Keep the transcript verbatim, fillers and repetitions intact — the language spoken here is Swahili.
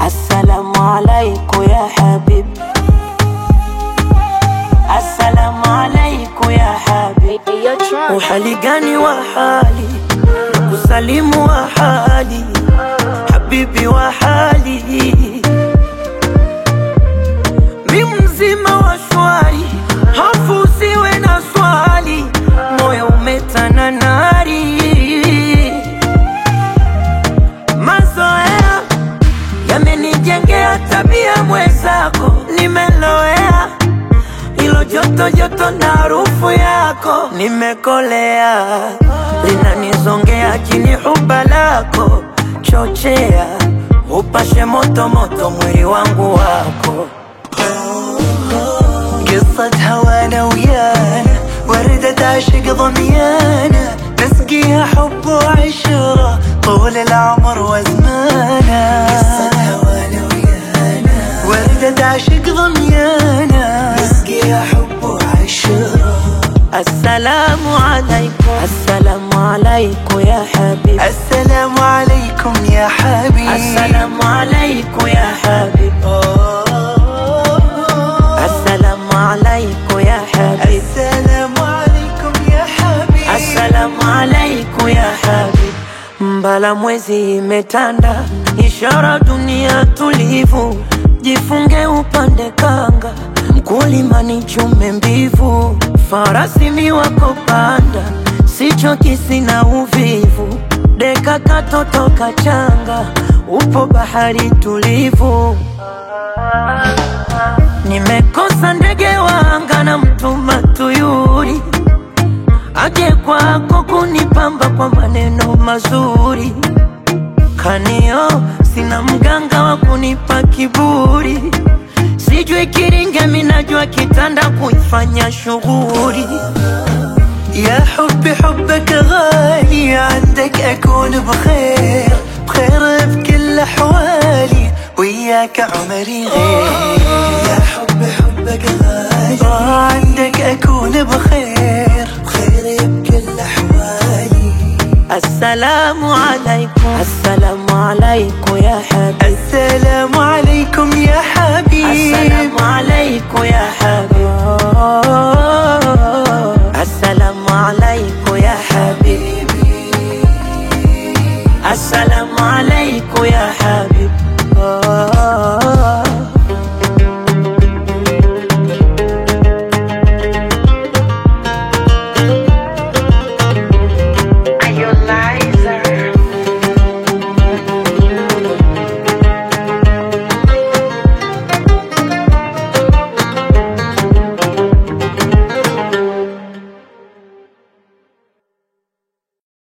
Assalamu alaikum ya habibi, assalamu alaikum ya habibi. Uhali gani wa hali, kusalimu wa hali, habibi wa hali. Mi mzima wa shwari, hofu usiwe na swali, moyo umetana nari. Mazoea yamenijengea tabia mwenzako, nimeloea ilo joto joto na harufu yako. Nimekolea linanizongea chini huba lako, chochea upashe moto moto mwili wangu wako. قصة هوانا ويانا وردة عشق ضميانا، نسقيها حب وعشرة طول العمر وزمانا. قصة هوانا ويانا وردة عشق ضميانا، نسقيها حب وعشرة. السلام عليكم، السلام عليكم يا حبيبي، السلام عليكم يا حبيبي، السلام عليكم يا حبيبي، السلام عليكم يا حبيبي، السلام عليكم يا حبيبي، السلام عليكم ya habibi. Mbala mwezi imetanda, ishara dunia tulivu, jifunge upande kanga, mkulima ni chume mbivu, farasi mi wako panda, sichoki sina uvivu, deka katoto kachanga, upo bahari tulivu. Nimekosa ndege wanga na mtuma tuyuri, aje kwako kunipamba kwa maneno mazuri. Kanio sina mganga wa kunipa kiburi, sijui kiringa minajua kitanda kuifanya shughuri. يا حبي حبك غالي، عندك أكون بخير بخير بكل أحوالي، وياك عمري غير. يا حبي حبك غالي، عندك أكون بخير بخير بكل أحوالي. السلام عليكم، السلام عليكم يا حبيبي، السلام